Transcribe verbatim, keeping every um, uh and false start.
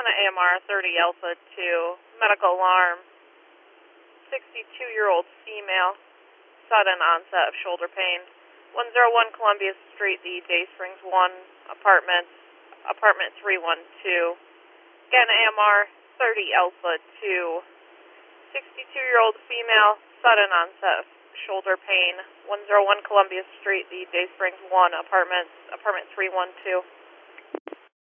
on an A M R thirty Alpha two, medical alarm, sixty-two-year-old female, sudden onset of shoulder pain, one oh one Columbia Street, the Day Springs one, apartment, apartment three one two. Again, A M R thirty Alpha two, sixty-two-year-old female, sudden onset of shoulder pain, one oh one Columbia Street, the Day Springs one, apartment, apartment three one two.